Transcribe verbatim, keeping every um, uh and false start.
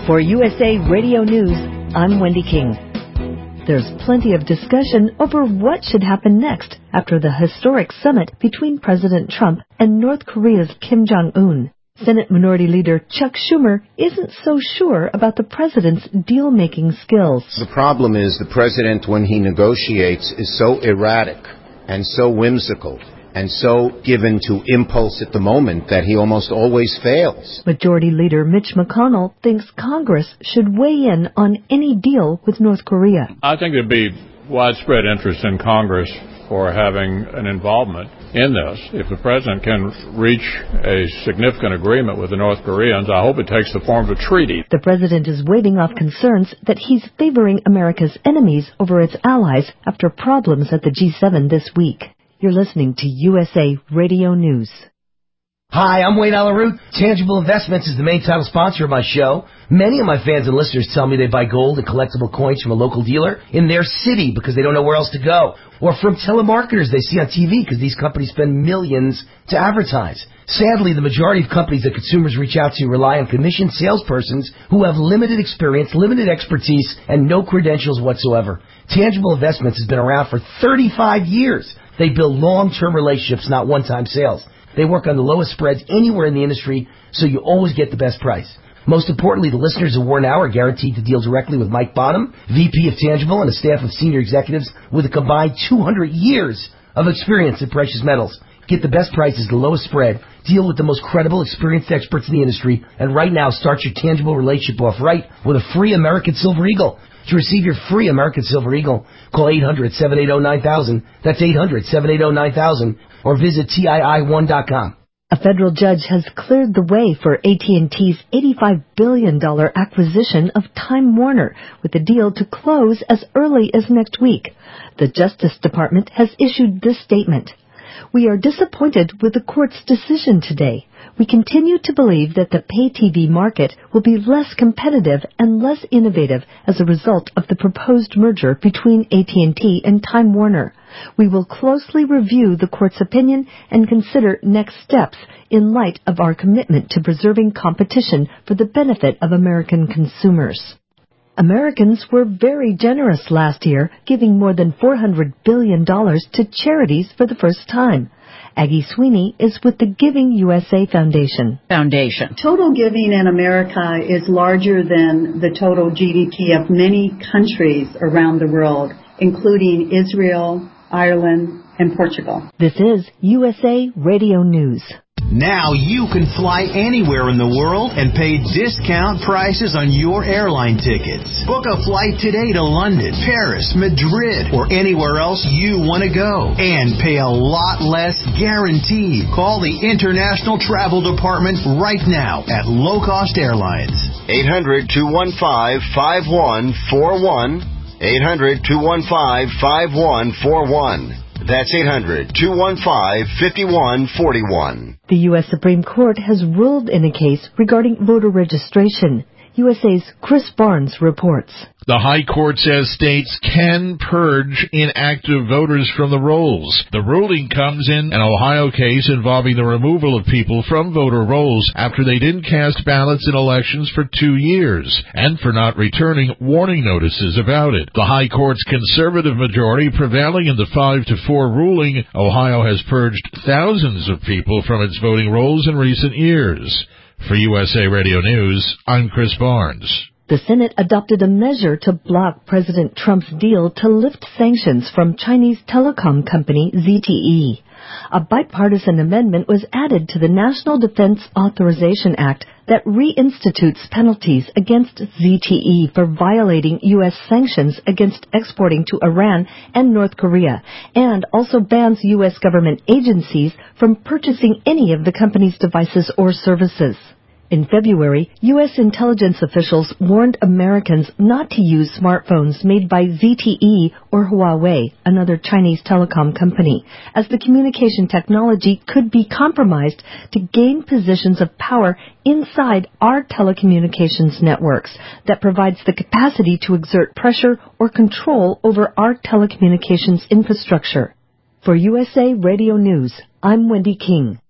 For U S A Radio News, I'm Wendy King. There's plenty of discussion over what should happen next after the historic summit between President Trump and North Korea's Kim Jong-un. Senate Minority Leader Chuck Schumer isn't so sure about the president's deal-making skills. The problem is the president, when he negotiates, is so erratic and so whimsical and so given to impulse at the moment that he almost always fails. Majority Leader Mitch McConnell thinks Congress should weigh in on any deal with North Korea. I think there'd be widespread interest in Congress for having an involvement in this. If the president can reach a significant agreement with the North Koreans, I hope it takes the form of a treaty. The president is waving off concerns that he's favoring America's enemies over its allies after problems at the G seven this week. You're listening to U S A Radio News. Hi, I'm Wayne Alaroot. Tangible Investments is the main title sponsor of my show. Many of my fans and listeners tell me they buy gold and collectible coins from a local dealer in their city because they don't know where else to go. Or from telemarketers they see on T V because these companies spend millions to advertise. Sadly, the majority of companies that consumers reach out to rely on commissioned salespersons who have limited experience, limited expertise, and no credentials whatsoever. Tangible Investments has been around for thirty-five years. They build long-term relationships, not one-time sales. They work on the lowest spreads anywhere in the industry, so you always get the best price. Most importantly, the listeners of War Now are guaranteed to deal directly with Mike Bonham, V P of Tangible, and a staff of senior executives with a combined two hundred years of experience in precious metals. Get the best prices, the lowest spread, deal with the most credible, experienced experts in the industry, and right now start your Tangible relationship off right with a free American Silver Eagle. To receive your free American Silver Eagle, call eight hundred, seven eight zero, nine thousand. That's eight hundred, seven eight zero, nine thousand. Or visit T I I one dot com. A federal judge has cleared the way for A T and T's eighty-five billion dollars acquisition of Time Warner, with the deal to close as early as next week. The Justice Department has issued this statement. We are disappointed with the court's decision today. We continue to believe that the pay T V market will be less competitive and less innovative as a result of the proposed merger between A T and T and Time Warner. We will closely review the court's opinion and consider next steps in light of our commitment to preserving competition for the benefit of American consumers. Americans were very generous last year, giving more than four hundred billion dollars to charities for the first time. Aggie Sweeney is with the Giving U S A Foundation. Foundation. Total giving in America is larger than the total G D P of many countries around the world, including Israel, Ireland, and Portugal. This is U S A Radio News. Now you can fly anywhere in the world and pay discount prices on your airline tickets. Book a flight today to London, Paris, Madrid, or anywhere else you want to go. And pay a lot less guaranteed. Call the International Travel Department right now at Low Cost Airlines. eight hundred, two one five, five one four one. eight hundred, two one five, five one four one. That's eight hundred, two one five, five one four one. The U S Supreme Court has ruled in a case regarding voter registration. U S A's Chris Barnes reports. The High Court says states can purge inactive voters from the rolls. The ruling comes in an Ohio case involving the removal of people from voter rolls after they didn't cast ballots in elections for two years and for not returning warning notices about it. The High Court's conservative majority prevailing in the five to four ruling, Ohio has purged thousands of people from its voting rolls in recent years. For U S A Radio News, I'm Chris Barnes. The Senate adopted a measure to block President Trump's deal to lift sanctions from Chinese telecom company Z T E. A bipartisan amendment was added to the National Defense Authorization Act that reinstitutes penalties against Z T E for violating U S sanctions against exporting to Iran and North Korea, and also bans U S government agencies from purchasing any of the company's devices or services. In February, U S intelligence officials warned Americans not to use smartphones made by Z T E or Huawei, another Chinese telecom company, as the communication technology could be compromised to gain positions of power inside our telecommunications networks that provides the capacity to exert pressure or control over our telecommunications infrastructure. For U S A Radio News, I'm Wendy King.